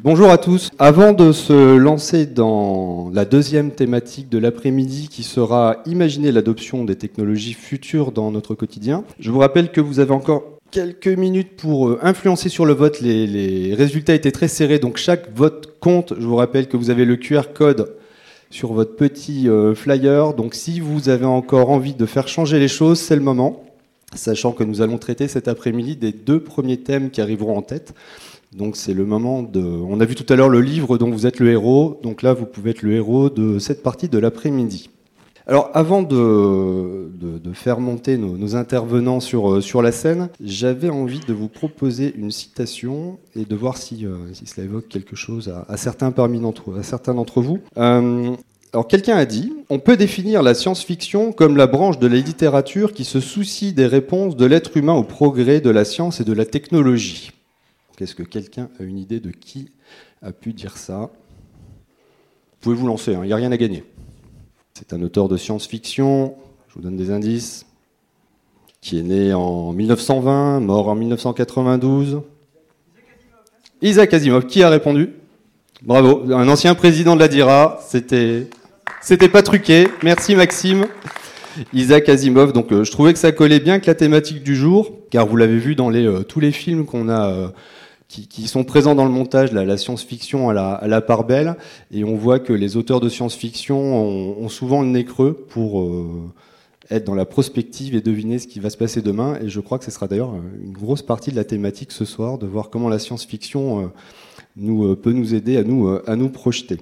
Bonjour à tous. Avant de se lancer dans la deuxième thématique de l'après-midi qui sera imaginer l'adoption des technologies futures dans notre quotidien, je vous rappelle que vous avez encore quelques minutes pour influencer sur le vote. Les résultats étaient très serrés, donc chaque vote compte. Je vous rappelle que vous avez le QR code sur votre petit flyer. Donc si vous avez encore envie de faire changer les choses, c'est le moment. Sachant que nous allons traiter cet après-midi des deux premiers thèmes qui arriveront en tête. Donc c'est le moment de... On a vu tout à l'heure le livre dont vous êtes le héros. Donc là, vous pouvez être le héros de cette partie de l'après-midi. Alors avant de faire monter nos intervenants sur la scène, j'avais envie de vous proposer une citation et de voir si cela évoque quelque chose à certains d'entre vous. Alors quelqu'un a dit « On peut définir la science-fiction comme la branche de la littérature qui se soucie des réponses de l'être humain au progrès de la science et de la technologie. » Est-ce que quelqu'un a une idée de qui a pu dire ça ? Vous pouvez vous lancer, il n'y a rien à gagner. C'est un auteur de science-fiction, je vous donne des indices, qui est né en 1920, mort en 1992. Isaac Asimov, qui a répondu ? Bravo, un ancien président de la DIRA, c'était pas truqué. Merci Maxime. Isaac Asimov, donc je trouvais que ça collait bien avec la thématique du jour, car vous l'avez vu dans tous les films qu'on a... Qui sont présents dans le montage, la science-fiction à la part belle, et on voit que les auteurs de science-fiction ont souvent le nez creux pour être dans la prospective et deviner ce qui va se passer demain, et je crois que ce sera d'ailleurs une grosse partie de la thématique ce soir, de voir comment la science-fiction peut nous aider à nous projeter.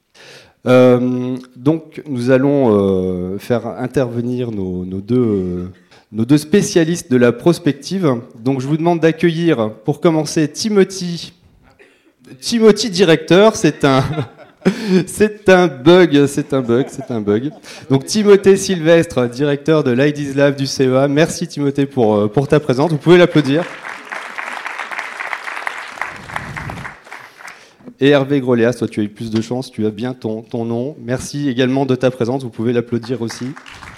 Donc nous allons faire intervenir nos deux spécialistes de la prospective. Donc je vous demande d'accueillir, pour commencer, Timothy directeur, c'est un bug. Donc Timothée Sylvestre, directeur de l'IDEAS Lab du CEA. Merci Timothée pour ta présence, vous pouvez l'applaudir. Et Hervé Groléas, toi tu as eu plus de chance, tu as bien ton nom. Merci également de ta présence, vous pouvez l'applaudir aussi.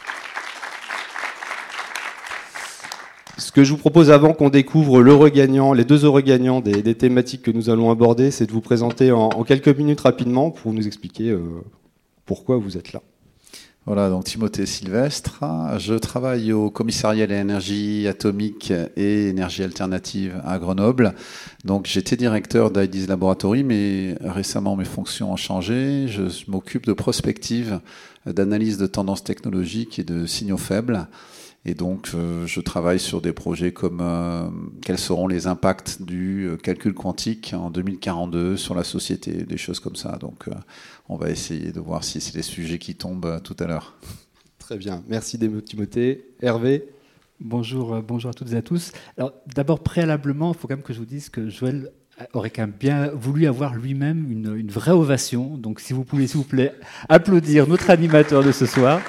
Ce que je vous propose avant qu'on découvre les deux heureux gagnants des thématiques que nous allons aborder, c'est de vous présenter en quelques minutes rapidement pour nous expliquer pourquoi vous êtes là. Voilà, donc Timothée Sylvestre. Je travaille au commissariat à l'énergie atomique et énergie alternative à Grenoble. Donc j'étais directeur d'IDEAS Laboratory, mais récemment mes fonctions ont changé. Je m'occupe de prospective, d'analyse de tendances technologiques et de signaux faibles. Et donc, je travaille sur des projets comme quels seront les impacts du calcul quantique en 2042 sur la société, des choses comme ça. Donc, on va essayer de voir si c'est des sujets qui tombent tout à l'heure. Très bien. Merci Timothée. Hervé ? Bonjour à toutes et à tous. Alors, d'abord, préalablement, il faut quand même que je vous dise que Joël aurait quand même bien voulu avoir lui-même une vraie ovation. Donc, si vous pouvez, s'il vous plaît, applaudir notre animateur de ce soir.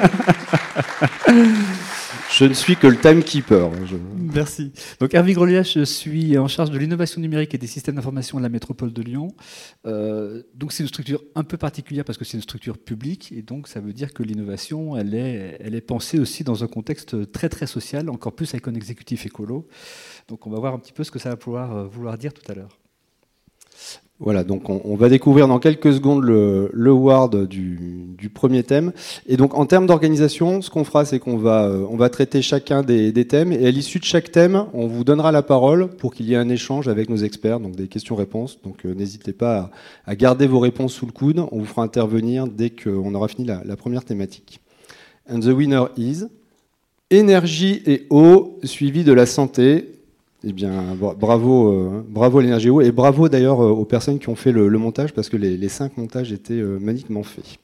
Je ne suis que le timekeeper. Merci. Donc Hervé Groléas, je suis en charge de l'innovation numérique et des systèmes d'information de la métropole de Lyon. Donc c'est une structure un peu particulière parce que c'est une structure publique et donc ça veut dire que l'innovation, elle est pensée aussi dans un contexte très très social, encore plus avec un exécutif écolo. Donc on va voir un petit peu ce que ça va vouloir dire tout à l'heure. Voilà, donc on va découvrir dans quelques secondes le word du premier thème. Et donc en termes d'organisation, ce qu'on fera, c'est qu'on va traiter chacun des thèmes. Et à l'issue de chaque thème, on vous donnera la parole pour qu'il y ait un échange avec nos experts, donc des questions-réponses. Donc n'hésitez pas à garder vos réponses sous le coude. On vous fera intervenir dès qu'on aura fini la première thématique. And the winner is énergie et eau, suivi de la santé. Eh bien, bravo à l'énergie et eau, et bravo d'ailleurs aux personnes qui ont fait le montage, parce que les 5 montages étaient magnifiquement faits.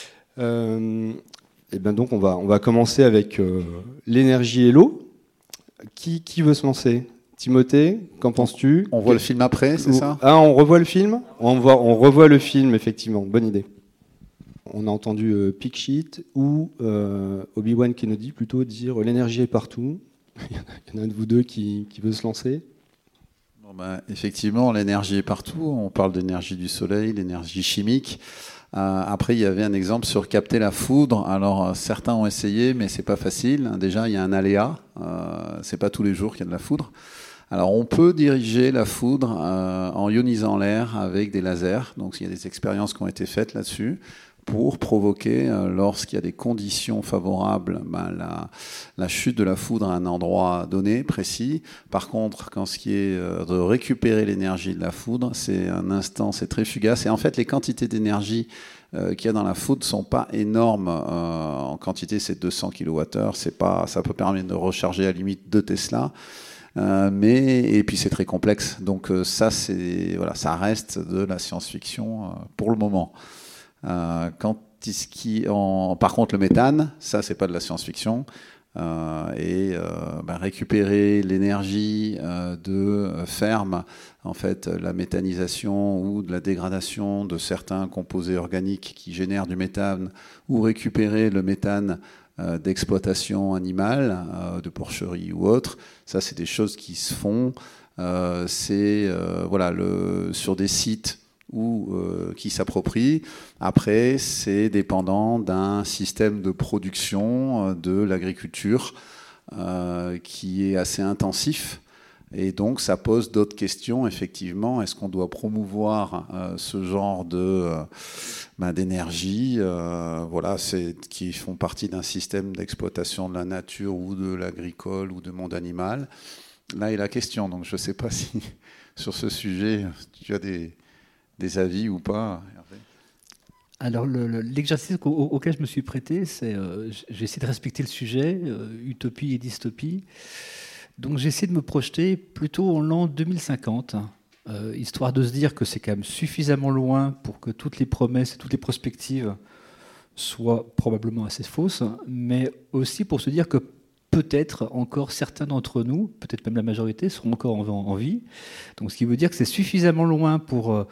Et bien donc on va commencer avec l'énergie et l'eau. Qui veut se lancer ? Timothée, qu'en penses-tu ? On voit le film après, c'est ça ? Ah, on revoit le film ? On revoit le film, effectivement, bonne idée. On a entendu Peak Sheet ou Obi-Wan Kenobi plutôt dire l'énergie est partout. Il y en a un de vous deux qui veut se lancer ? Effectivement, l'énergie est partout. On parle d'énergie du soleil, d'énergie chimique. Après, il y avait un exemple sur capter la foudre. Alors, certains ont essayé, mais c'est pas facile. Déjà, il y a un aléa. C'est pas tous les jours qu'il y a de la foudre. Alors, on peut diriger la foudre en ionisant l'air avec des lasers. Donc, il y a des expériences qui ont été faites là-dessus pour provoquer, lorsqu'il y a des conditions favorables, la chute de la foudre à un endroit donné, précis. Par contre, quand ce qui est de récupérer l'énergie de la foudre, c'est un instant, c'est très fugace. Et en fait, les quantités d'énergie qu'il y a dans la foudre ne sont pas énormes. En quantité, c'est 200 kWh. Ça peut permettre de recharger à la limite 2 Tesla. Et puis c'est très complexe. Donc ça reste de la science-fiction pour le moment. Par contre, le méthane, ça, c'est pas de la science-fiction. Récupérer l'énergie de ferme, en fait, la méthanisation ou de la dégradation de certains composés organiques qui génèrent du méthane, ou récupérer le méthane d'exploitation animale, de porcherie ou autre, ça, c'est des choses qui se font. Sur des sites qui s'approprient. Après, c'est dépendant d'un système de production de l'agriculture qui est assez intensif. Et donc, ça pose d'autres questions, effectivement. Est-ce qu'on doit promouvoir ce genre d'énergie qui font partie d'un système d'exploitation de la nature ou de l'agricole ou du monde animal? Là est la question. Donc, je ne sais pas si sur ce sujet, tu as des avis ou pas, Hervé? Alors, l'exercice auquel je me suis prêté, c'est j'ai essayé de respecter le sujet, utopie et dystopie. Donc, j'ai essayé de me projeter plutôt en l'an 2050, histoire de se dire que c'est quand même suffisamment loin pour que toutes les promesses et toutes les perspectives soient probablement assez fausses, mais aussi pour se dire que peut-être encore certains d'entre nous, peut-être même la majorité, seront encore en vie. Donc, ce qui veut dire que c'est suffisamment loin pour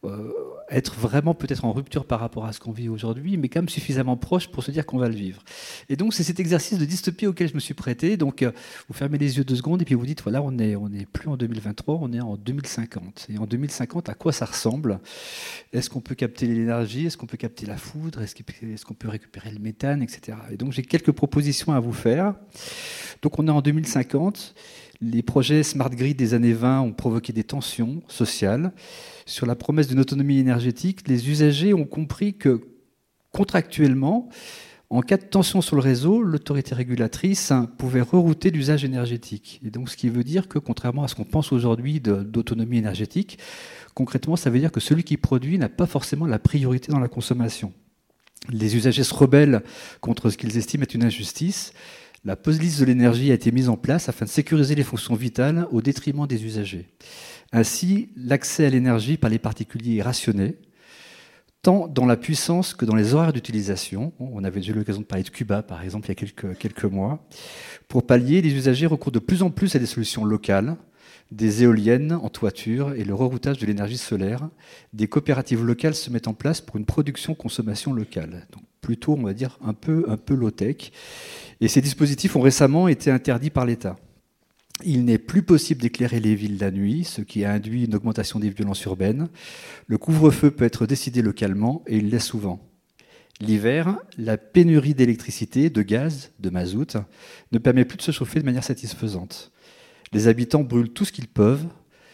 être vraiment peut-être en rupture par rapport à ce qu'on vit aujourd'hui, mais quand même suffisamment proche pour se dire qu'on va le vivre. Et donc, c'est cet exercice de dystopie auquel je me suis prêté. Donc, vous fermez les yeux 2 secondes et puis vous dites, voilà, on est plus en 2023, on est en 2050. Et en 2050, à quoi ça ressemble? Est-ce qu'on peut capter l'énergie? Est-ce qu'on peut capter la foudre? Est-ce qu'on peut récupérer le méthane, etc. Et donc, j'ai quelques propositions à vous faire. Donc, on est en 2050. Les projets Smart Grid des années 20 ont provoqué des tensions sociales. Sur la promesse d'une autonomie énergétique, les usagers ont compris que, contractuellement, en cas de tension sur le réseau, l'autorité régulatrice pouvait rerouter l'usage énergétique. Et donc, ce qui veut dire que, contrairement à ce qu'on pense aujourd'hui d'autonomie énergétique, concrètement, ça veut dire que celui qui produit n'a pas forcément la priorité dans la consommation. Les usagers se rebellent contre ce qu'ils estiment être une injustice. La police de l'énergie a été mise en place afin de sécuriser les fonctions vitales au détriment des usagers. Ainsi, l'accès à l'énergie par les particuliers est rationné, tant dans la puissance que dans les horaires d'utilisation. On avait déjà eu l'occasion de parler de Cuba, par exemple, il y a quelques mois. Pour pallier, les usagers recourent de plus en plus à des solutions locales, des éoliennes en toiture et le reroutage de l'énergie solaire. Des coopératives locales se mettent en place pour une production-consommation locale. Donc plutôt, on va dire, un peu low-tech. Et ces dispositifs ont récemment été interdits par l'État. Il n'est plus possible d'éclairer les villes la nuit, ce qui a induit une augmentation des violences urbaines. Le couvre-feu peut être décidé localement et il l'est souvent. L'hiver, la pénurie d'électricité, de gaz, de mazout ne permet plus de se chauffer de manière satisfaisante. Les habitants brûlent tout ce qu'ils peuvent,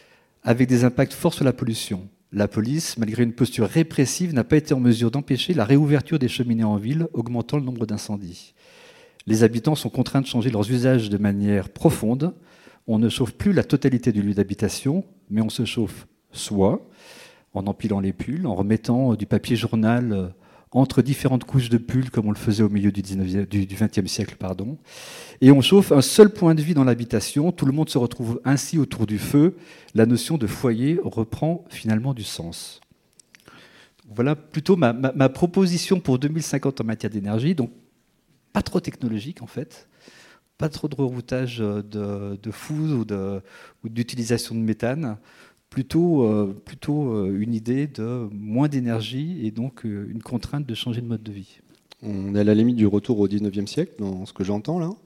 avec des impacts forts sur la pollution. La police, malgré une posture répressive, n'a pas été en mesure d'empêcher la réouverture des cheminées en ville, augmentant le nombre d'incendies. Les habitants sont contraints de changer leurs usages de manière profonde. On ne chauffe plus la totalité du lieu d'habitation, mais on se chauffe soit en empilant les pulls, en remettant du papier journal entre différentes couches de pulls, comme on le faisait au milieu du XXe siècle, et on chauffe un seul point de vie dans l'habitation. Tout le monde se retrouve ainsi autour du feu. La notion de foyer reprend finalement du sens. Voilà plutôt ma proposition pour 2050 en matière d'énergie. Donc, pas trop technologique en fait, pas trop de reroutage de foudre ou d'utilisation de méthane, plutôt une idée de moins d'énergie et donc une contrainte de changer de mode de vie. On est à la limite du retour au 19e siècle, dans ce que j'entends là?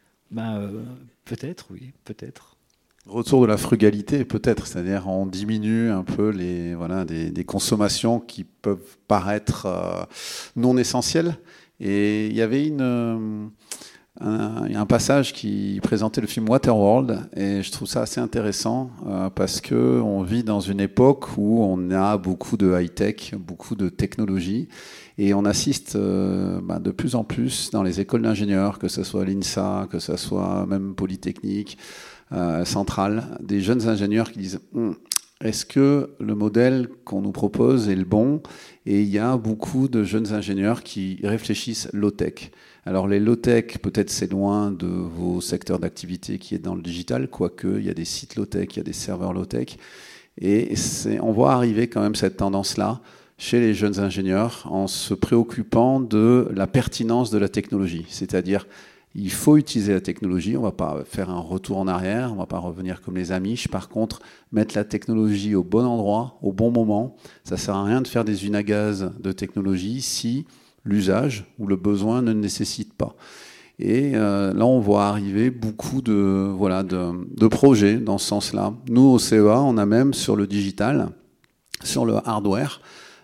Peut-être, oui, peut-être. Retour de la frugalité, peut-être, c'est-à-dire on diminue un peu des consommations qui peuvent paraître non essentielles. Et il y avait il y a un passage qui présentait le film Waterworld et je trouve ça assez intéressant parce que on vit dans une époque où on a beaucoup de high-tech, beaucoup de technologie et on assiste de plus en plus dans les écoles d'ingénieurs, que ce soit l'INSA, que ce soit même Polytechnique, Centrale, des jeunes ingénieurs qui disent est-ce que le modèle qu'on nous propose est le bon? Et il y a beaucoup de jeunes ingénieurs qui réfléchissent low-tech. Alors les low-tech, peut-être c'est loin de vos secteurs d'activité qui est dans le digital, quoique il y a des sites low-tech, il y a des serveurs low-tech. Et on voit arriver quand même cette tendance-là chez les jeunes ingénieurs en se préoccupant de la pertinence de la technologie. C'est-à-dire, il faut utiliser la technologie, on ne va pas faire un retour en arrière, on ne va pas revenir comme les Amish. Par contre, mettre la technologie au bon endroit, au bon moment, ça ne sert à rien de faire des usines à gaz de technologie si l'usage ou le besoin ne le nécessite pas. Et là, on voit arriver beaucoup de projets dans ce sens-là. Nous, au CEA, on a même sur le digital, sur le hardware,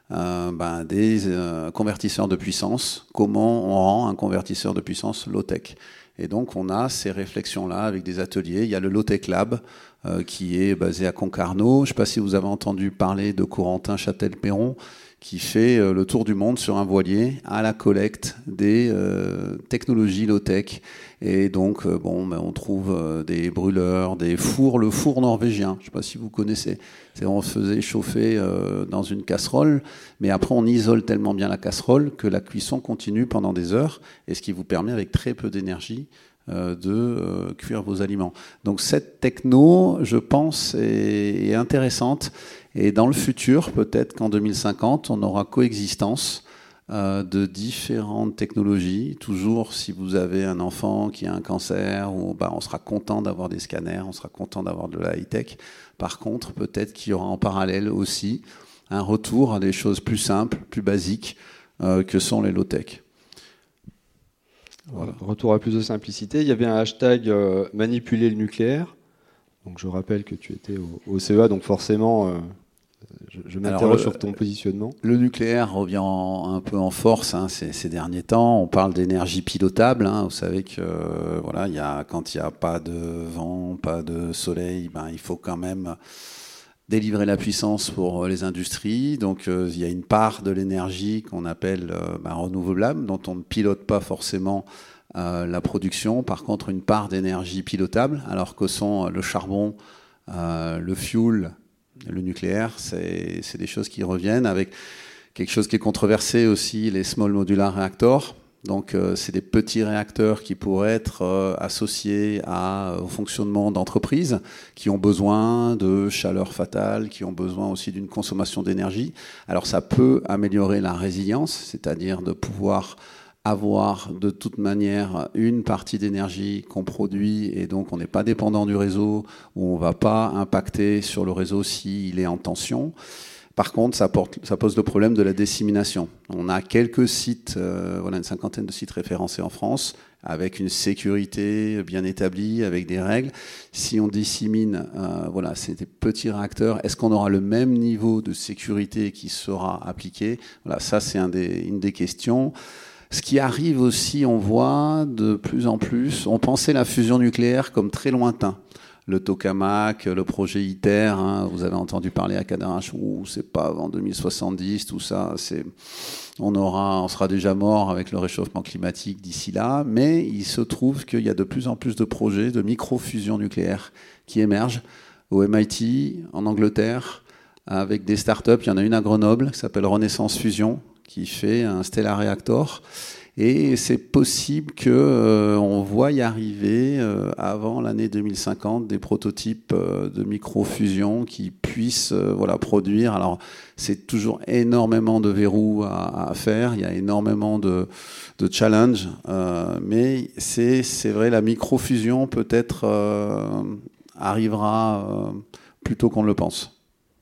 des convertisseurs de puissance. Comment on rend un convertisseur de puissance low-tech? Et donc, on a ces réflexions-là avec des ateliers. Il y a le Low-Tech Lab qui est basé à Concarneau. Je ne sais pas si vous avez entendu parler de Corentin Châtel-Perron, qui fait le tour du monde sur un voilier à la collecte des technologies low-tech. Et donc, on trouve des brûleurs, des fours, le four norvégien, je ne sais pas si vous connaissez. On faisait chauffer dans une casserole, mais après on isole tellement bien la casserole que la cuisson continue pendant des heures, et ce qui vous permet avec très peu d'énergie de cuire vos aliments. Donc cette techno, je pense, est intéressante. Et dans le futur, peut-être qu'en 2050, on aura coexistence de différentes technologies. Toujours, si vous avez un enfant qui a un cancer, on sera content d'avoir des scanners, on sera content d'avoir de la high-tech. Par contre, peut-être qu'il y aura en parallèle aussi un retour à des choses plus simples, plus basiques, que sont les low-tech. Voilà. Retour à plus de simplicité. Il y avait un hashtag manipuler le nucléaire. Donc je rappelle que tu étais au CEA, donc forcément... Je m'interroge sur ton positionnement. Le nucléaire revient un peu en force ces derniers temps. On parle d'énergie pilotable. Vous savez que quand il n'y a pas de vent, pas de soleil, il faut quand même délivrer la puissance pour les industries. Donc il y a une part de l'énergie qu'on appelle renouvelable, dont on ne pilote pas forcément la production. Par contre, une part d'énergie pilotable, alors que sont le charbon, le fuel, le nucléaire, c'est des choses qui reviennent avec quelque chose qui est controversé aussi, les small modular reactors. Donc, c'est des petits réacteurs qui pourraient être associés au fonctionnement d'entreprises qui ont besoin de chaleur fatale, qui ont besoin aussi d'une consommation d'énergie. Alors, ça peut améliorer la résilience, c'est-à-dire de pouvoir avoir de toute manière une partie d'énergie qu'on produit et donc on n'est pas dépendant du réseau ou on ne va pas impacter sur le réseau s'il est en tension. Par contre, ça pose le problème de la dissémination. On a quelques sites, une cinquantaine de sites référencés en France avec une sécurité bien établie, avec des règles. Si on dissémine ces petits réacteurs, est-ce qu'on aura le même niveau de sécurité qui sera appliqué? Voilà, ça c'est une des questions. Ce qui arrive aussi, on voit de plus en plus, on pensait la fusion nucléaire comme très lointain. Le tokamak, le projet ITER, vous avez entendu parler à Cadarache, c'est pas avant 2070, tout ça, on sera déjà mort avec le réchauffement climatique d'ici là, mais il se trouve qu'il y a de plus en plus de projets de micro-fusion nucléaire qui émergent au MIT, en Angleterre, avec des startups. Il y en a une à Grenoble qui s'appelle Renaissance Fusion, qui fait un Stellar Reactor. Et c'est possible qu'on voit y arriver, avant l'année 2050, des prototypes de microfusion qui puissent produire. Alors, c'est toujours énormément de verrous à faire. Il y a énormément de challenges. Mais c'est vrai, la microfusion peut-être arrivera plus tôt qu'on ne le pense.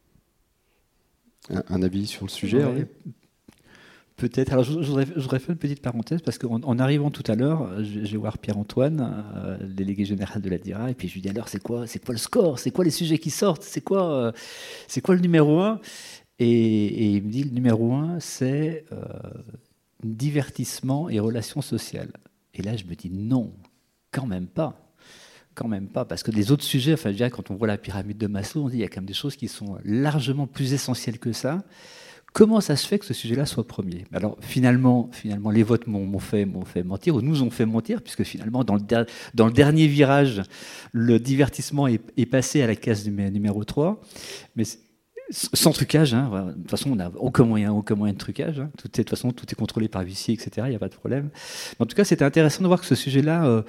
Un avis sur le sujet, oui. Peut-être. Alors, je voudrais faire une petite parenthèse parce qu'en arrivant tout à l'heure, je vais voir Pierre-Antoine, délégué général de la DIRA, et puis je lui dis alors c'est quoi le score? C'est quoi les sujets qui sortent? C'est quoi le numéro 1? Et il me dit le numéro 1, c'est divertissement et relations sociales. Et là, je me dis non, quand même pas. Quand même pas, parce que les autres sujets, enfin, je dirais, quand on voit la pyramide de Maslow, on dit qu'il y a quand même des choses qui sont largement plus essentielles que ça. Comment ça se fait que ce sujet-là soit premier? Alors finalement, les votes m'ont fait mentir, ou nous ont fait mentir, puisque finalement, dans le dernier virage, le divertissement est passé à la case numéro 3. Mais sans trucage, hein. De toute façon, on n'a aucun moyen de trucage. Hein. De toute façon, tout est contrôlé par huissier, etc. Il n'y a pas de problème. Mais en tout cas, c'était intéressant de voir que ce sujet-là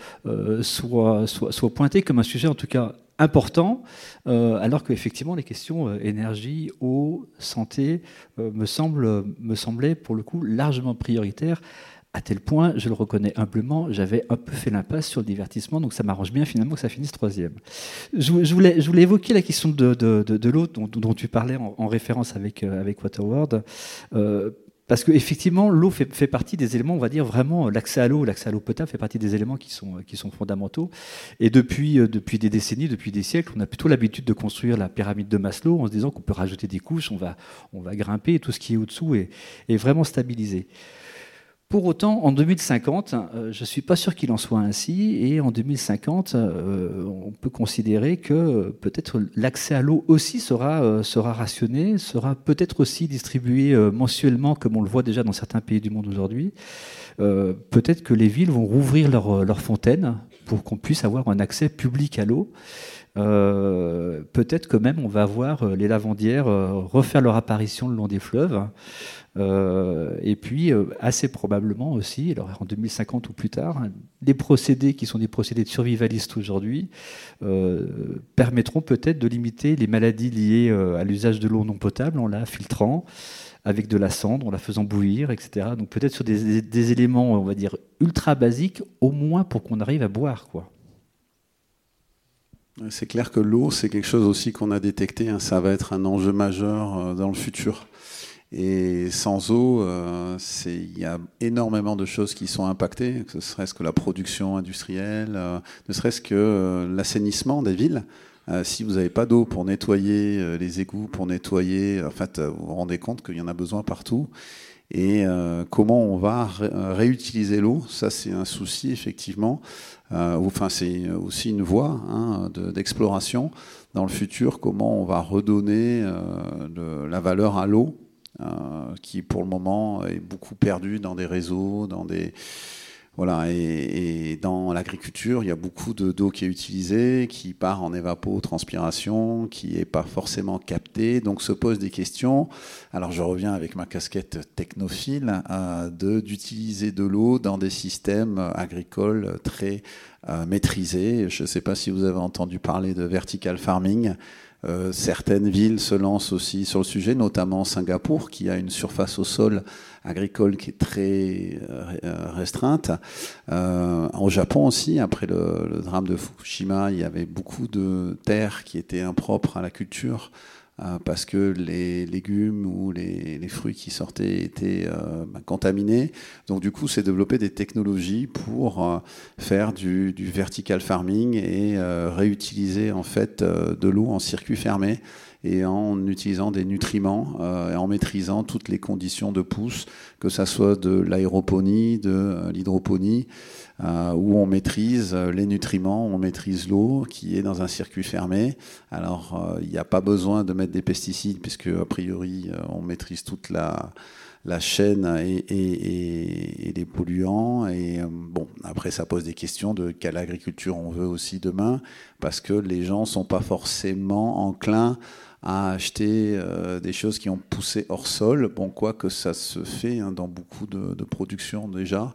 soit pointé comme un sujet, en tout cas, important, alors qu'effectivement, les questions énergie, eau, santé me semblaient, pour le coup, largement prioritaires. À tel point, je le reconnais humblement, j'avais un peu fait l'impasse sur le divertissement, donc ça m'arrange bien finalement que ça finisse troisième. Je voulais évoquer la question de l'eau dont tu parlais en référence avec Waterworld, parce qu'effectivement, l'eau fait partie des éléments, on va dire vraiment, l'accès à l'eau potable fait partie des éléments qui sont fondamentaux. Et depuis des décennies, depuis des siècles, on a plutôt l'habitude de construire la pyramide de Maslow en se disant qu'on peut rajouter des couches, on va grimper et tout ce qui est au-dessous est vraiment stabilisé. Pour autant, en 2050, je ne suis pas sûr qu'il en soit ainsi, et en 2050, on peut considérer que peut-être l'accès à l'eau aussi sera rationné, sera peut-être aussi distribué mensuellement, comme on le voit déjà dans certains pays du monde aujourd'hui. Peut-être que les villes vont rouvrir leurs fontaines pour qu'on puisse avoir un accès public à l'eau. Peut-être que même on va voir les lavandières refaire leur apparition le long des fleuves. Et puis, assez probablement aussi, alors en 2050 ou plus tard, les procédés qui sont des procédés de survivalistes aujourd'hui permettront peut-être de limiter les maladies liées à l'usage de l'eau non potable en la filtrant avec de la cendre, en la faisant bouillir, etc. Donc peut-être sur des éléments, on va dire, ultra basiques, au moins pour qu'on arrive à boire, quoi. C'est clair que l'eau, c'est quelque chose aussi qu'on a détecté, hein, ça va être un enjeu majeur dans le futur. Et sans eau, il y a énormément de choses qui sont impactées, que ce serait-ce que la production industrielle, ne serait-ce que l'assainissement des villes. Si vous n'avez pas d'eau pour nettoyer les égouts, pour nettoyer, en fait, vous vous rendez compte qu'il y en a besoin partout. Et comment on va réutiliser l'eau, ça c'est un souci effectivement. Enfin, c'est aussi une voie d'exploration dans le futur. Comment on va redonner la valeur à l'eau, qui pour le moment est beaucoup perdue dans des réseaux, voilà, et dans l'agriculture, il y a beaucoup d'eau qui est utilisée, qui part en évapotranspiration, qui n'est pas forcément captée. Donc se posent des questions. Alors je reviens avec ma casquette technophile, d'utiliser de l'eau dans des systèmes agricoles très maîtrisés. Je ne sais pas si vous avez entendu parler de vertical farming. Certaines villes se lancent aussi sur le sujet, notamment Singapour, qui a une surface au sol agricole qui est très restreinte. Au Japon aussi, après le drame de Fukushima, il y avait beaucoup de terres qui étaient impropres à la culture, parce que les légumes ou les fruits qui sortaient étaient contaminés. Donc du coup, c'est développer des technologies pour faire du vertical farming et réutiliser en fait de l'eau en circuit fermé et en utilisant des nutriments et en maîtrisant toutes les conditions de pousse, que ça soit de l'aéroponie, de l'hydroponie, où on maîtrise les nutriments, on maîtrise l'eau qui est dans un circuit fermé. Alors, il n'y a pas besoin de mettre des pesticides puisque, a priori, on maîtrise toute la chaîne et les polluants. Et bon, après, ça pose des questions de quelle agriculture on veut aussi demain, parce que les gens ne sont pas forcément enclins à acheter des choses qui ont poussé hors sol. Bon, quoique ça se fait dans beaucoup de productions déjà.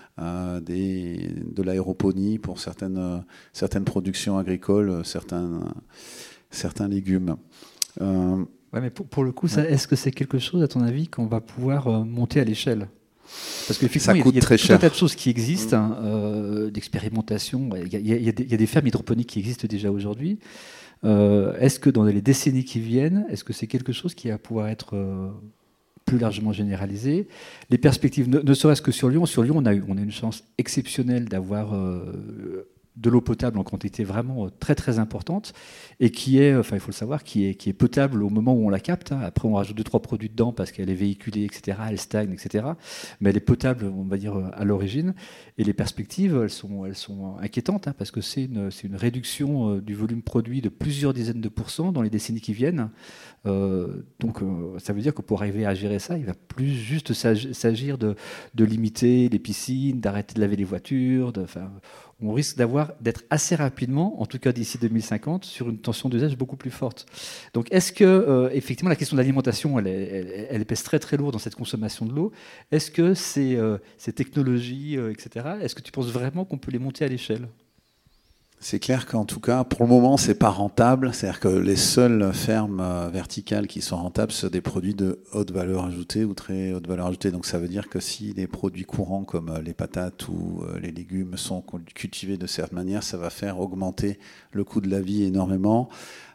De l'aéroponie pour certaines productions agricoles, certains légumes. Ouais, mais pour le coup, est-ce que c'est quelque chose, à ton avis, qu'on va pouvoir monter à l'échelle ? Parce qu'effectivement, il y a tout un tas de choses qui existent, d'expérimentation. Il y a des fermes hydroponiques qui existent déjà aujourd'hui. Est-ce que dans les décennies qui viennent, est-ce que c'est quelque chose qui va pouvoir être plus largement généralisé? Les perspectives, ne serait-ce que sur Lyon, on a une chance exceptionnelle d'avoir de l'eau potable en quantité vraiment très très importante et qui est, il faut le savoir, qui est potable au moment où on la capte. Après, on rajoute 2-3 produits dedans parce qu'elle est véhiculée, etc. Elle stagne, etc. Mais elle est potable, on va dire, à l'origine. Et les perspectives, elles sont inquiétantes parce que c'est une réduction du volume produit de plusieurs dizaines de pourcents dans les décennies qui viennent. Donc, ça veut dire que pour arriver à gérer ça, il va plus juste s'agir de limiter les piscines, d'arrêter de laver les voitures. On risque d'être assez rapidement, en tout cas d'ici 2050, sur une tension d'usage beaucoup plus forte. Donc, est-ce que, effectivement, la question de l'alimentation, elle pèse très très lourd dans cette consommation de l'eau. Est-ce que ces technologies, etc., est-ce que tu penses vraiment qu'on peut les monter à l'échelle ? C'est clair qu'en tout cas, pour le moment, c'est pas rentable. C'est-à-dire que les seules fermes verticales qui sont rentables, sont des produits de haute valeur ajoutée ou très haute valeur ajoutée. Donc ça veut dire que si les produits courants comme les patates ou les légumes sont cultivés de cette manière, ça va faire augmenter le coût de la vie énormément.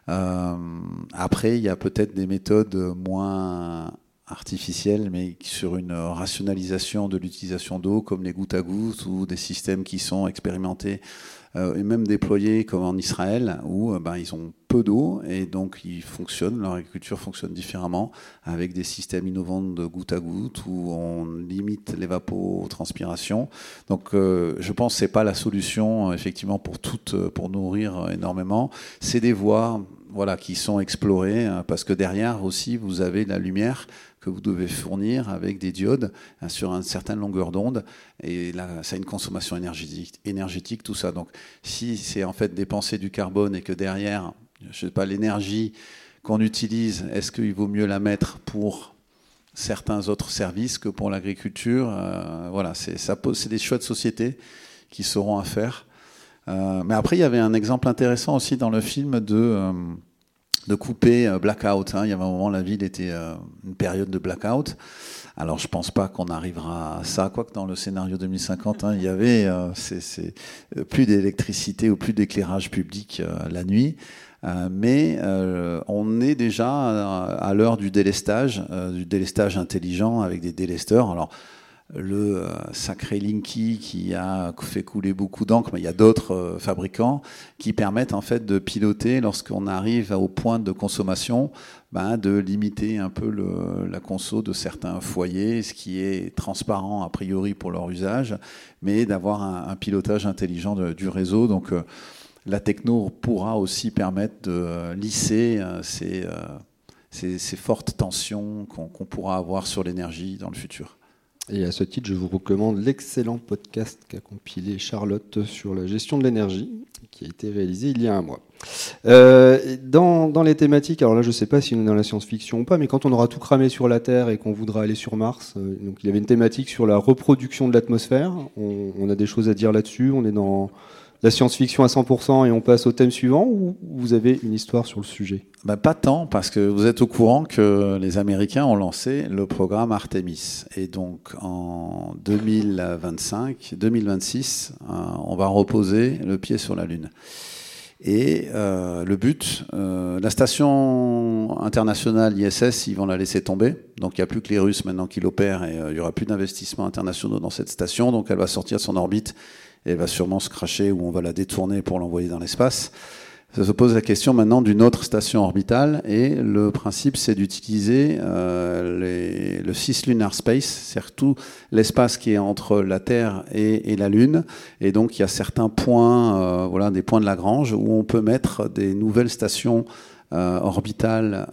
Après, il y a peut-être des méthodes moins artificielles, mais sur une rationalisation de l'utilisation d'eau, comme les gouttes à gouttes ou des systèmes qui sont expérimentés et même déployés comme en Israël, où ils ont peu d'eau et donc leur agriculture fonctionne différemment avec des systèmes innovants de goutte à goutte où on limite l'évapotranspiration. Donc je pense que c'est pas la solution effectivement pour nourrir énormément. C'est des voies qui sont explorées parce que derrière aussi vous avez la lumière que vous devez fournir avec des diodes sur une certaine longueur d'onde. Et là, ça a une consommation énergétique, tout ça. Donc, si c'est en fait dépenser du carbone et que derrière, je sais pas, l'énergie qu'on utilise, est-ce qu'il vaut mieux la mettre pour certains autres services que pour l'agriculture ? C'est des choix de société qui seront à faire. Mais après, il y avait un exemple intéressant aussi dans le film de couper blackout. Il y avait un moment, la ville était une période de blackout. Alors, je pense pas qu'on arrivera à ça, quoique dans le scénario 2050, il y avait plus d'électricité ou plus d'éclairage public la nuit. Mais on est déjà à l'heure du délestage intelligent avec des délesteurs. Alors, le sacré Linky qui a fait couler beaucoup d'encre, mais il y a d'autres fabricants qui permettent en fait de piloter lorsqu'on arrive au point de consommation, de limiter un peu la conso de certains foyers, ce qui est transparent a priori pour leur usage, mais d'avoir un pilotage intelligent du réseau. Donc la techno pourra aussi permettre de lisser ces fortes tensions qu'on pourra avoir sur l'énergie dans le futur. Et à ce titre, je vous recommande l'excellent podcast qu'a compilé Charlotte sur la gestion de l'énergie, qui a été réalisé il y a un mois. Dans les thématiques, alors là je ne sais pas si on est dans la science-fiction ou pas, mais quand on aura tout cramé sur la Terre et qu'on voudra aller sur Mars, donc il y avait une thématique sur la reproduction de l'atmosphère, on a des choses à dire là-dessus, on est dans la science-fiction à 100% et on passe au thème suivant, ou vous avez une histoire sur le sujet ? Pas tant, parce que vous êtes au courant que les Américains ont lancé le programme Artemis. Et donc en 2026, on va reposer le pied sur la Lune. Et le but, la station internationale ISS, ils vont la laisser tomber. Donc il n'y a plus que les Russes maintenant qui l'opèrent et il n'y aura plus d'investissements internationaux dans cette station. Donc elle va sortir de son orbite et elle va sûrement se cracher ou on va la détourner pour l'envoyer dans l'espace. Ça se pose la question maintenant d'une autre station orbitale et le principe c'est d'utiliser le cislunar space, c'est-à-dire tout l'espace qui est entre la Terre et la Lune. Et donc il y a certains points, des points de Lagrange où on peut mettre des nouvelles stations orbitales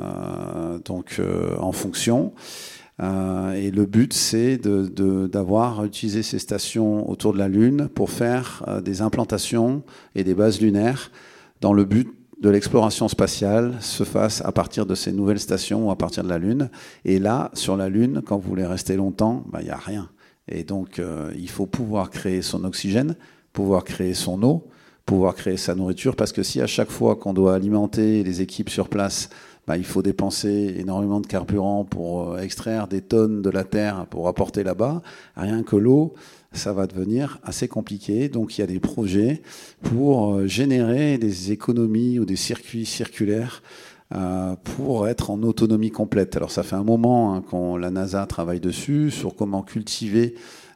en fonction. Et le but, c'est d'avoir utilisé ces stations autour de la Lune pour faire des implantations et des bases lunaires dans le but de l'exploration spatiale se fasse à partir de ces nouvelles stations ou à partir de la Lune. Et là, sur la Lune, quand vous voulez rester longtemps, il n'y a rien. Et donc, il faut pouvoir créer son oxygène, pouvoir créer son eau, pouvoir créer sa nourriture, parce que si à chaque fois qu'on doit alimenter les équipes sur place, il faut dépenser énormément de carburant pour extraire des tonnes de la terre pour apporter là-bas. Rien que l'eau, ça va devenir assez compliqué. Donc il y a des projets pour générer des économies ou des circuits circulaires pour être en autonomie complète. Alors ça fait un moment que la NASA travaille dessus, sur comment cultiver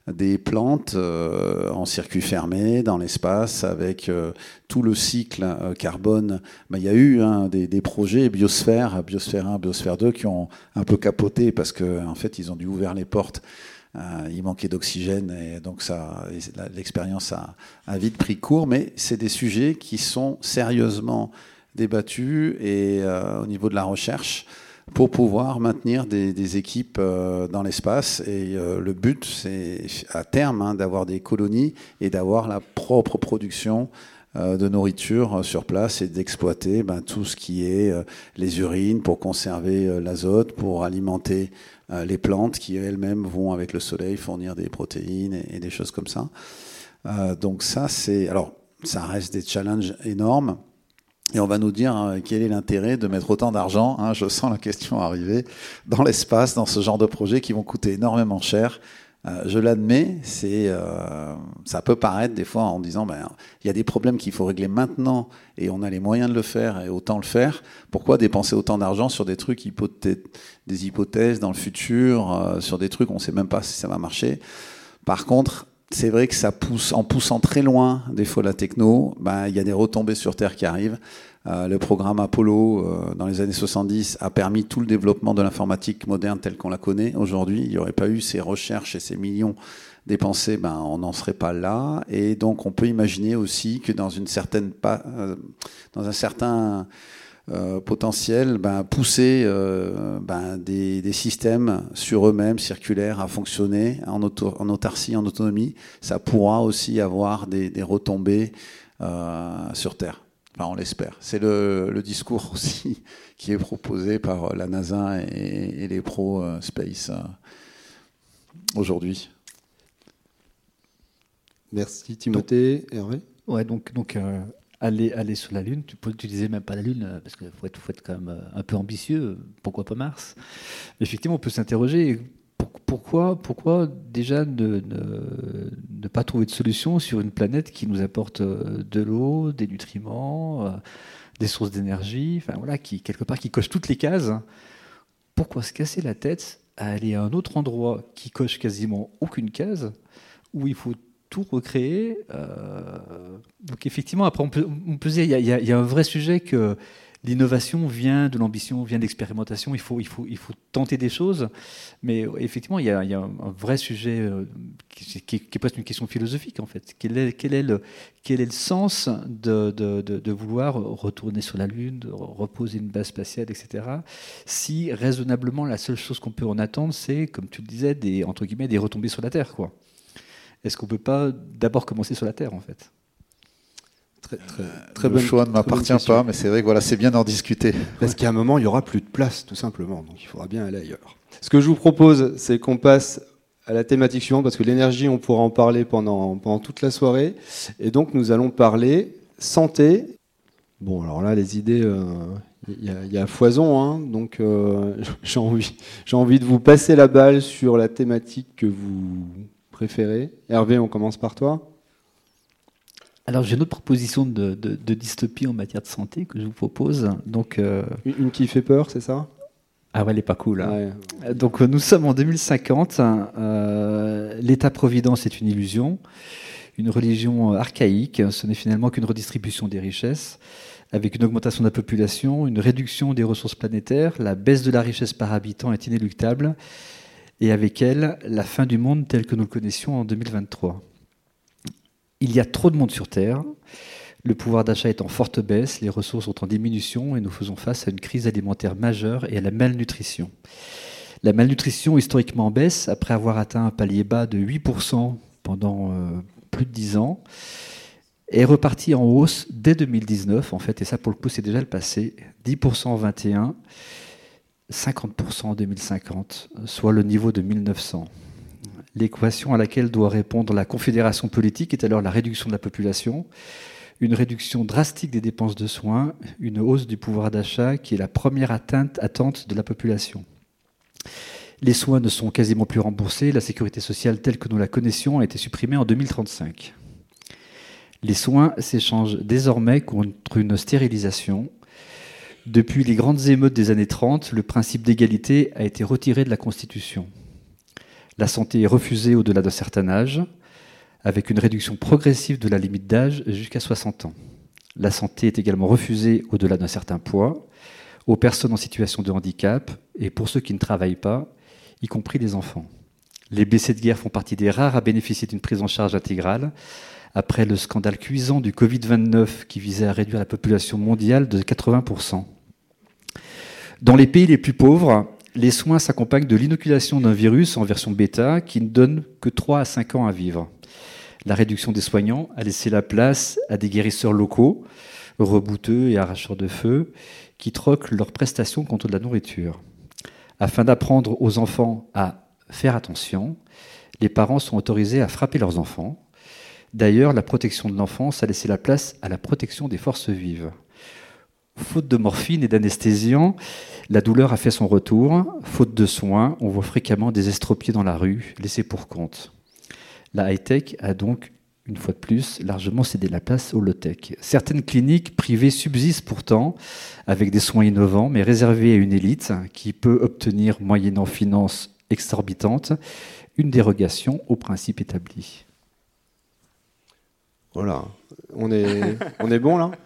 des plantes en circuit fermé dans l'espace avec tout le cycle carbone. Il y a eu des projets Biosphère 1, Biosphère 2 qui ont un peu capoté parce qu'en fait ils ont dû ouvrir les portes. Il manquait d'oxygène et donc l'expérience a vite pris court, mais c'est des sujets qui sont sérieusement débattus et au niveau de la recherche pour pouvoir maintenir des équipes dans l'espace. Et le but, c'est à terme d'avoir des colonies et d'avoir la propre production de nourriture sur place et d'exploiter tout ce qui est les urines pour conserver l'azote, pour alimenter les plantes qui elles-mêmes vont avec le soleil fournir des protéines et des choses comme ça. Donc ça reste des challenges énormes. Et on va nous dire quel est l'intérêt de mettre autant d'argent, je sens la question arriver, dans l'espace, dans ce genre de projets qui vont coûter énormément cher. Je l'admets, ça peut paraître des fois en disant il y a des problèmes qu'il faut régler maintenant et on a les moyens de le faire et autant le faire. Pourquoi dépenser autant d'argent sur des trucs, des hypothèses dans le futur, sur des trucs on ne sait même pas si ça va marcher. Par contre, c'est vrai que ça pousse, en poussant très loin des fois la techno, il y a des retombées sur Terre qui arrivent. Le programme Apollo, dans les années 70, a permis tout le développement de l'informatique moderne telle qu'on la connaît aujourd'hui. Il n'y aurait pas eu ces recherches et ces millions dépensés, on n'en serait pas là. Et donc, on peut imaginer aussi que dans un certain potentiel, pousser des systèmes sur eux-mêmes, circulaires, à fonctionner en autarcie, en autonomie, ça pourra aussi avoir des retombées sur Terre. Enfin, on l'espère. C'est le discours aussi qui est proposé par la NASA et les pros space aujourd'hui. Merci Timothée. Hervé ? Ouais, donc aller sur la Lune, tu disais même pas la Lune, parce qu'il faut être quand même un peu ambitieux, pourquoi pas Mars ? Effectivement, on peut s'interroger, pourquoi déjà ne pas trouver de solution sur une planète qui nous apporte de l'eau, des nutriments, des sources d'énergie, qui quelque part qui coche toutes les cases. Pourquoi se casser la tête à aller à un autre endroit qui coche quasiment aucune case, où il faut tout recréer. Donc effectivement, après on peut dire il y a un vrai sujet que l'innovation vient de l'ambition, vient de l'expérimentation. Il faut tenter des choses, mais effectivement il y a un vrai sujet qui est presque une question philosophique en fait. Quel est le sens de vouloir retourner sur la Lune, de reposer une base spatiale, etc. Si raisonnablement la seule chose qu'on peut en attendre, c'est, comme tu le disais, des retombées sur la Terre, quoi. Est-ce qu'on ne peut pas d'abord commencer sur la Terre, en fait ? Très le choix ne m'appartient pas, mais c'est vrai que c'est bien d'en discuter. Parce qu'à un moment, il n'y aura plus de place, tout simplement. Donc il faudra bien aller ailleurs. Ce que je vous propose, c'est qu'on passe à la thématique suivante, parce que l'énergie, on pourra en parler pendant toute la soirée. Et donc, nous allons parler santé. Bon, alors là, les idées, il y a foison. Donc, j'ai envie de vous passer la balle sur la thématique que vous préférez. Hervé, on commence par toi. Alors j'ai une autre proposition de dystopie en matière de santé que je vous propose. Donc, une qui fait peur, c'est ça ? Ah ouais, elle n'est pas cool. Ouais. Donc nous sommes en 2050. L'État-providence est une illusion, une religion archaïque. Ce n'est finalement qu'une redistribution des richesses, avec une augmentation de la population, une réduction des ressources planétaires. La baisse de la richesse par habitant est inéluctable. Et avec elle, la fin du monde tel que nous le connaissions en 2023. Il y a trop de monde sur Terre, le pouvoir d'achat est en forte baisse, les ressources sont en diminution et nous faisons face à une crise alimentaire majeure et à la malnutrition. La malnutrition historiquement en baisse, après avoir atteint un palier bas de 8% pendant plus de 10 ans, est repartie en hausse dès 2019, en fait, et ça pour le coup c'est déjà le passé, 10% en 21, 50% en 2050, soit le niveau de 1900. L'équation à laquelle doit répondre la confédération politique est alors la réduction de la population, une réduction drastique des dépenses de soins, une hausse du pouvoir d'achat qui est la première attente de la population. Les soins ne sont quasiment plus remboursés, la sécurité sociale telle que nous la connaissions a été supprimée en 2035. Les soins s'échangent désormais contre une stérilisation. Depuis les grandes émeutes des années 30, le principe d'égalité a été retiré de la Constitution. La santé est refusée au-delà d'un certain âge, avec une réduction progressive de la limite d'âge jusqu'à 60 ans. La santé est également refusée au-delà d'un certain poids, aux personnes en situation de handicap et pour ceux qui ne travaillent pas, y compris les enfants. Les blessés de guerre font partie des rares à bénéficier d'une prise en charge intégrale, après le scandale cuisant du Covid-19 qui visait à réduire la population mondiale de 80%. Dans les pays les plus pauvres, les soins s'accompagnent de l'inoculation d'un virus en version bêta qui ne donne que 3 à 5 ans à vivre. La réduction des soignants a laissé la place à des guérisseurs locaux, rebouteux et arracheurs de feu, qui troquent leurs prestations contre de la nourriture. Afin d'apprendre aux enfants à faire attention, les parents sont autorisés à frapper leurs enfants. D'ailleurs, la protection de l'enfance a laissé la place à la protection des forces vives. Faute de morphine et d'anesthésiant, la douleur a fait son retour. Faute de soins, on voit fréquemment des estropiés dans la rue, laissés pour compte. La high-tech a donc, une fois de plus, largement cédé la place au low-tech. Certaines cliniques privées subsistent pourtant, avec des soins innovants, mais réservés à une élite qui peut obtenir, moyennant finances exorbitantes, une dérogation aux principes établis. Voilà, on est bon là.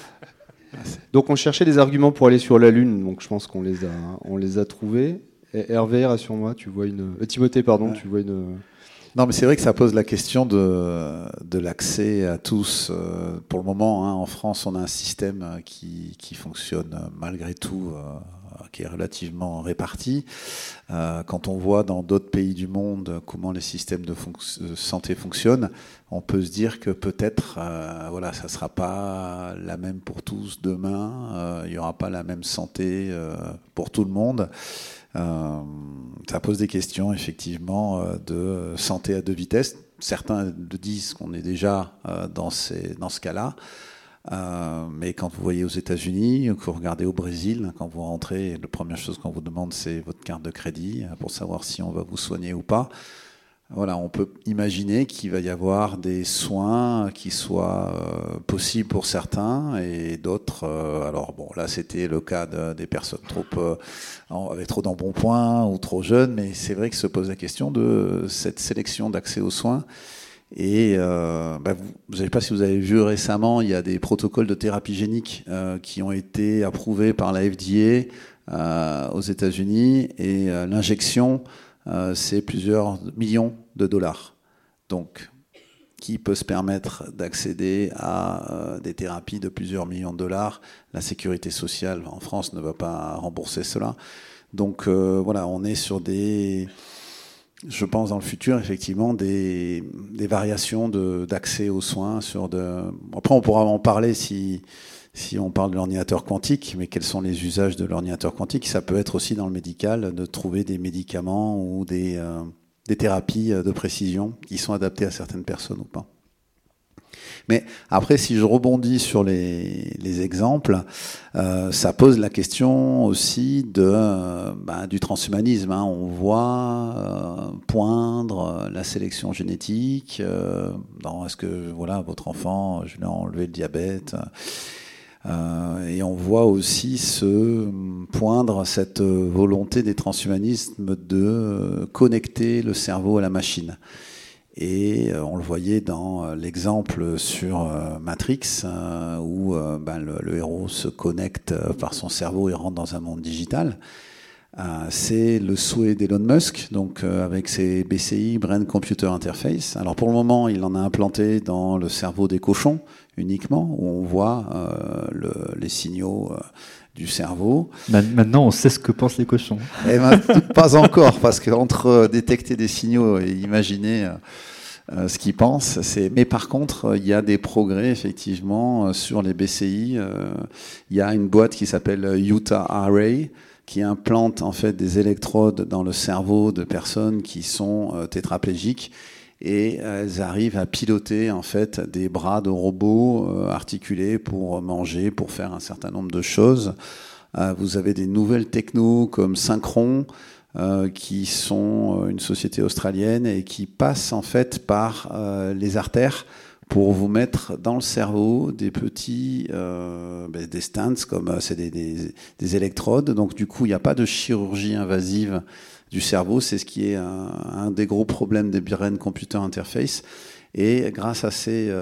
Donc on cherchait des arguments pour aller sur la Lune, donc je pense qu'on les a trouvés. Et Hervé, rassure-moi, tu vois Timothée, pardon, tu vois une... Non, mais c'est vrai que ça pose la question de l'accès à tous. Pour le moment, en France, on a un système qui fonctionne malgré tout, qui est relativement réparti. Quand on voit dans d'autres pays du monde comment les systèmes de santé fonctionnent, on peut se dire que peut-être, ça sera pas la même pour tous demain. Il y aura pas la même santé pour tout le monde. Ça pose des questions effectivement de santé à deux vitesses. Certains disent qu'on est déjà dans ce cas-là, mais quand vous voyez aux États-Unis ou que vous regardez au Brésil, quand vous rentrez, la première chose qu'on vous demande c'est votre carte de crédit pour savoir si on va vous soigner ou pas. Voilà, on peut imaginer qu'il va y avoir des soins qui soient possibles pour certains et d'autres. Alors bon, là c'était le cas des personnes avec trop d'embonpoint ou trop jeunes, mais c'est vrai que se pose la question de cette sélection d'accès aux soins. Et vous savez pas si vous avez vu récemment, il y a des protocoles de thérapie génique qui ont été approuvés par la FDA aux États-Unis et l'injection c'est plusieurs millions de dollars. Donc, qui peut se permettre d'accéder à des thérapies de plusieurs millions de dollars? La sécurité sociale en France ne va pas rembourser cela. Donc, on est sur je pense dans le futur, effectivement, des variations d'accès aux soins. Après, on pourra en parler si on parle de l'ordinateur quantique, mais quels sont les usages de l'ordinateur quantique? Ça peut être aussi dans le médical de trouver des médicaments ou des thérapies de précision qui sont adaptées à certaines personnes ou pas. Mais après, si je rebondis sur les exemples, ça pose la question aussi du transhumanisme. On voit poindre la sélection génétique. Est-ce que votre enfant, je lui ai enlevé le diabète? Et on voit aussi se poindre cette volonté des transhumanistes de connecter le cerveau à la machine. Et on le voyait dans l'exemple sur Matrix, où le héros se connecte par son cerveau et rentre dans un monde digital. C'est le souhait d'Elon Musk, donc avec ses BCI, Brain Computer Interface. Alors pour le moment, il en a implanté dans le cerveau des cochons uniquement, où on voit les signaux du cerveau. Maintenant, on sait ce que pensent les cochons. Pas encore, parce qu'entre détecter des signaux et imaginer ce qu'ils pensent, mais par contre, il y a des progrès effectivement sur les BCI. Il y a une boîte qui s'appelle Utah Array, qui implante en fait des électrodes dans le cerveau de personnes qui sont tétraplégiques et elles arrivent à piloter en fait des bras de robots articulés pour manger, pour faire un certain nombre de choses. Vous avez des nouvelles technos comme Synchron qui sont une société australienne et qui passent en fait par les artères pour vous mettre dans le cerveau des petits des stents, comme c'est des électrodes. Donc du coup, il n'y a pas de chirurgie invasive du cerveau. C'est ce qui est un des gros problèmes des brain computer interface. Et grâce à ces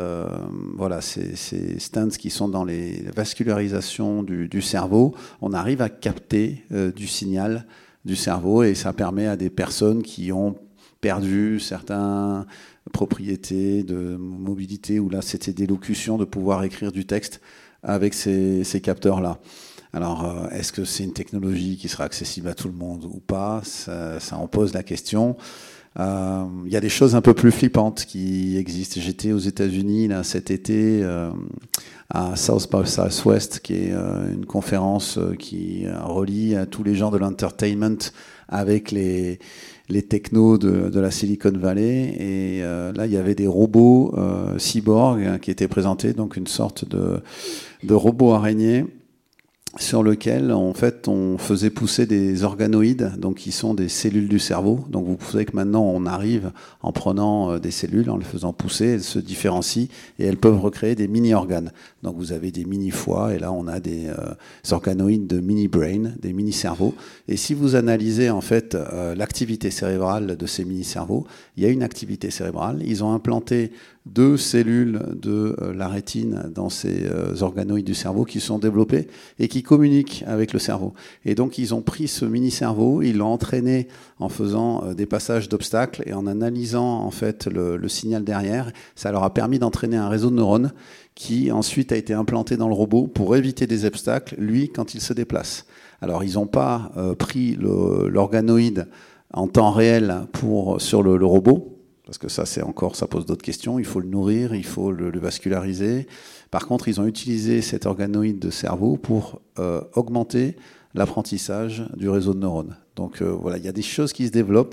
stents qui sont dans les vascularisations du cerveau, on arrive à capter du signal du cerveau, et ça permet à des personnes qui ont perdu certaines propriétés de mobilité, où là c'était d'élocution, de pouvoir écrire du texte avec ces capteurs-là. Alors, est-ce que c'est une technologie qui sera accessible à tout le monde ou pas ? Ça en pose la question. Il y a des choses un peu plus flippantes qui existent. J'étais aux États-Unis là cet été à South by Southwest, qui est une conférence qui relie tous les gens de l'entertainment avec les technos de la Silicon Valley. Et là, il y avait des robots cyborgs qui étaient présentés, donc une sorte de robot araignée, sur lequel en fait on faisait pousser des organoïdes, donc qui sont des cellules du cerveau. Donc vous savez que maintenant on arrive en prenant des cellules, en les faisant pousser, elles se différencient et elles peuvent recréer des mini-organes. Donc vous avez des mini-foies, et là on a des organoïdes de mini-brain, des mini-cerveaux. Et si vous analysez en fait l'activité cérébrale de ces mini-cerveaux, il y a une activité cérébrale. Ils ont implanté 2 cellules de la rétine dans ces organoïdes du cerveau qui sont développés et qui communiquent avec le cerveau. Et donc ils ont pris ce mini-cerveau, ils l'ont entraîné en faisant des passages d'obstacles et en analysant en fait le signal derrière. Ça leur a permis d'entraîner un réseau de neurones qui ensuite a été implanté dans le robot pour éviter des obstacles, lui, quand il se déplace. Alors ils n'ont pas pris l'organoïde en temps réel sur le robot, parce que ça pose d'autres questions. Il faut le nourrir, il faut le vasculariser. Par contre, ils ont utilisé cet organoïde de cerveau pour augmenter l'apprentissage du réseau de neurones. Donc voilà, il y a des choses qui se développent.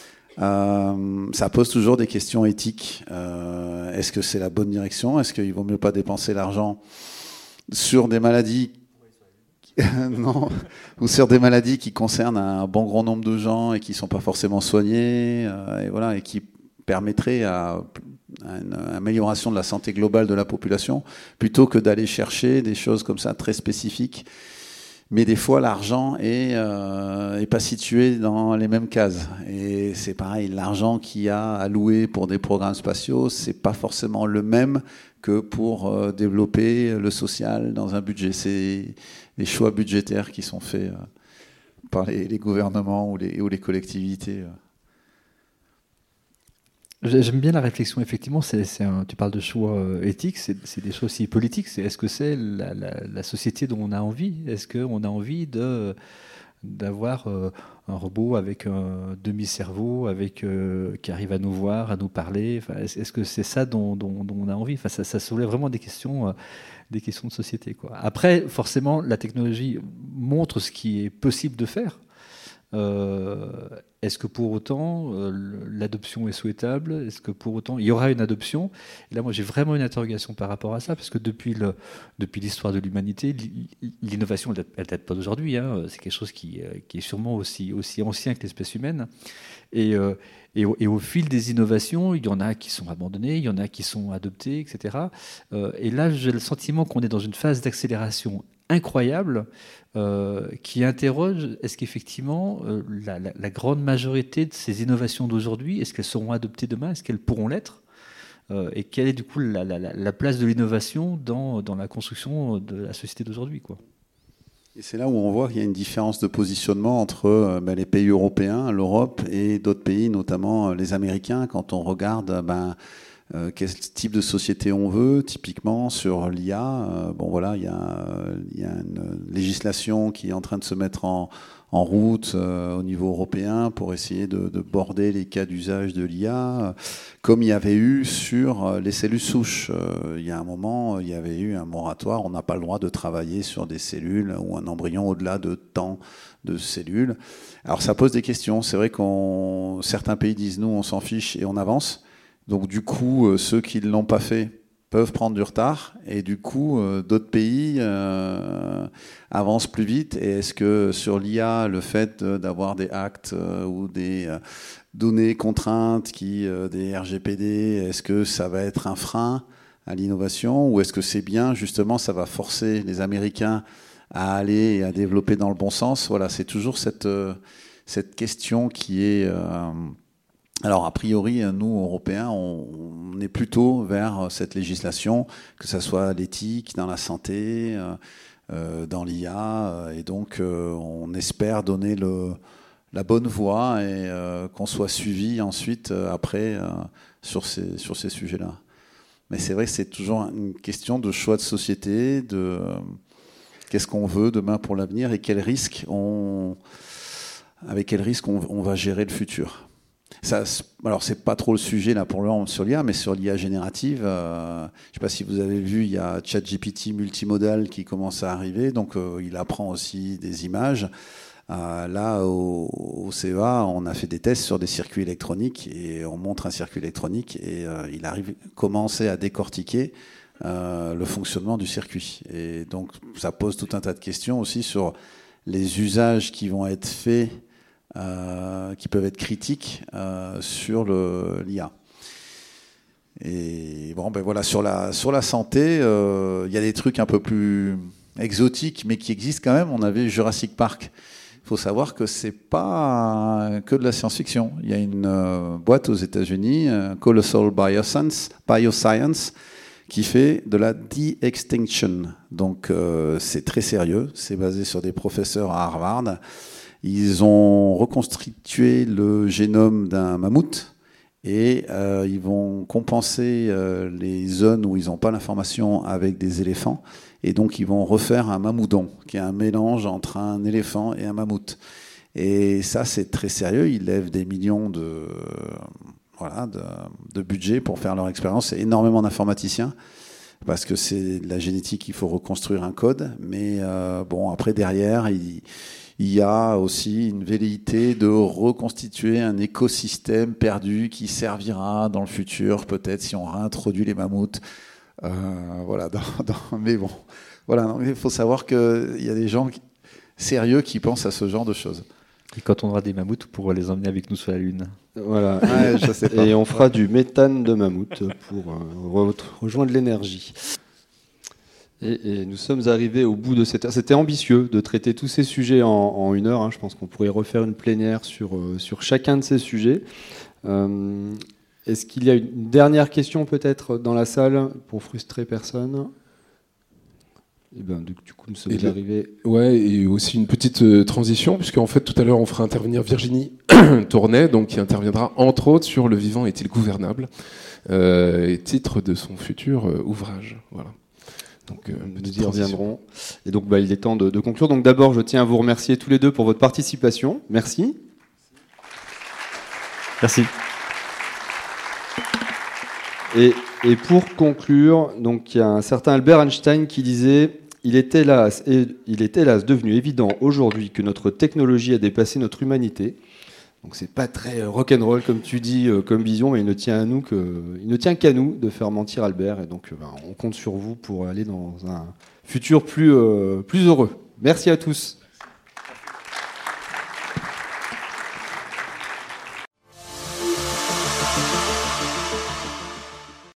Ça pose toujours des questions éthiques. Est-ce que c'est la bonne direction ? Est-ce qu'il vaut mieux pas dépenser l'argent sur des maladies non, ou sur des maladies qui concernent un bon grand nombre de gens et qui sont pas forcément soignées, et voilà, et qui permettrait à une amélioration de la santé globale de la population, plutôt que d'aller chercher des choses comme ça très spécifiques. Mais des fois, l'argent est pas situé dans les mêmes cases. Et c'est pareil, l'argent qu'il y a alloué pour des programmes spatiaux, c'est pas forcément le même que pour développer le social dans un budget. C'est les choix budgétaires qui sont faits par les gouvernements ou les collectivités. J'aime bien la réflexion, effectivement. Tu parles de choix éthiques, c'est des choix aussi politiques. Est-ce que c'est la société dont on a envie ? Est-ce qu'on a envie d'avoir un robot avec un demi-cerveau, qui arrive à nous voir, à nous parler ? Est-ce que c'est ça dont on a envie ? Ça soulève vraiment des questions de société, quoi. Après, forcément, la technologie montre ce qui est possible de faire. Est-ce que pour autant l'adoption est souhaitable ? Est-ce que pour autant il y aura une adoption ? Et là, moi, j'ai vraiment une interrogation par rapport à ça, parce que depuis l'histoire de l'humanité, l'innovation, elle date pas d'aujourd'hui. Hein. C'est quelque chose qui est sûrement aussi ancien que l'espèce humaine. Et au fil des innovations, il y en a qui sont abandonnées, il y en a qui sont adoptées, etc. Et là, j'ai le sentiment qu'on est dans une phase d'accélération incroyable, qui interroge, est-ce qu'effectivement la grande majorité de ces innovations d'aujourd'hui, est-ce qu'elles seront adoptées demain ? Est-ce qu'elles pourront l'être ? Et quelle est du coup la place de l'innovation dans la construction de la société d'aujourd'hui, quoi ? Et c'est là où on voit qu'il y a une différence de positionnement entre les pays européens, l'Europe, et d'autres pays, notamment les Américains, quand on regarde quel type de société on veut. Typiquement sur l'IA, il y a une législation qui est en train de se mettre en route au niveau européen pour essayer de border les cas d'usage de l'IA, comme il y avait eu sur les cellules souches. Il y a un moment, il y avait eu un moratoire, on n'a pas le droit de travailler sur des cellules ou un embryon au-delà de tant de cellules. Alors ça pose des questions. C'est vrai certains pays disent nous on s'en fiche et on avance. Donc du coup, ceux qui ne l'ont pas fait peuvent prendre du retard, et du coup, d'autres pays avancent plus vite. Et est-ce que sur l'IA, le fait d'avoir des actes ou des données contraintes, des RGPD, est-ce que ça va être un frein à l'innovation, ou est-ce que c'est bien, justement, ça va forcer les Américains à aller et à développer dans le bon sens? Voilà, c'est toujours cette question qui est... alors, a priori, nous, Européens, on est plutôt vers cette législation, que ce soit l'éthique, dans la santé, dans l'IA, et donc on espère donner la bonne voie et qu'on soit suivi ensuite, après, sur ces sujets-là. Mais c'est vrai que c'est toujours une question de choix de société, de qu'est-ce qu'on veut demain pour l'avenir et avec quel risque on va gérer le futur. Ça, alors c'est pas trop le sujet là pour le moment sur l'IA, mais sur l'IA générative, je sais pas si vous avez vu, il y a ChatGPT multimodal qui commence à arriver, donc il apprend aussi des images. Là, au CEA, on a fait des tests sur des circuits électroniques et on montre un circuit électronique et il arrive commencer à décortiquer le fonctionnement du circuit. Et donc, ça pose tout un tas de questions aussi sur les usages qui vont être faits, qui peuvent être critiques sur l'IA. Et bon, ben voilà, sur la santé, il y a des trucs un peu plus exotiques, mais qui existent quand même. On avait Jurassic Park. Il faut savoir que c'est pas que de la science-fiction. Il y a une boîte aux États-Unis, Colossal Bioscience, qui fait de la de-extinction. Donc c'est très sérieux. C'est basé sur des professeurs à Harvard. Ils ont reconstitué le génome d'un mammouth et ils vont compenser les zones où ils n'ont pas l'information avec des éléphants. Et donc, ils vont refaire un mammouthon, qui est un mélange entre un éléphant et un mammouth. Et ça, c'est très sérieux. Ils lèvent des millions de budget pour faire leur expérience. C'est énormément d'informaticiens, parce que c'est de la génétique, il faut reconstruire un code. Mais bon, après, derrière, il y a aussi une velléité de reconstituer un écosystème perdu qui servira dans le futur, peut-être si on réintroduit les mammouths. Voilà, mais bon, voilà. Donc, il faut savoir qu'il y a des gens sérieux qui pensent à ce genre de choses. Et quand on aura des mammouths, on pourra les emmener avec nous sur la Lune. Voilà. Ouais, je sais pas. Et on fera du méthane de mammouth pour rejoindre l'énergie. Et nous sommes arrivés au bout de cette heure. C'était ambitieux de traiter tous ces sujets en 1 heure. Je pense qu'on pourrait refaire une plénière sur chacun de ces sujets. Est-ce qu'il y a une dernière question peut-être dans la salle pour frustrer personne? Et ben, du coup, nous sommes arrivés. Ouais, et aussi une petite transition, puisqu'en fait, tout à l'heure, on fera intervenir Virginie Tournay, donc, qui interviendra entre autres sur Le vivant est-il gouvernable, et titre de son futur ouvrage. Voilà. Donc, nous y reviendrons. Et donc, il est temps de conclure. Donc, d'abord, je tiens à vous remercier tous les deux pour votre participation. Merci. Merci. Et pour conclure, donc il y a un certain Albert Einstein qui disait « Il est hélas devenu évident aujourd'hui que notre technologie a dépassé notre humanité. » Donc c'est pas très rock'n'roll comme tu dis, comme vision, mais il ne tient qu'à nous de faire mentir Albert. Et donc on compte sur vous pour aller dans un futur plus heureux. Merci à tous.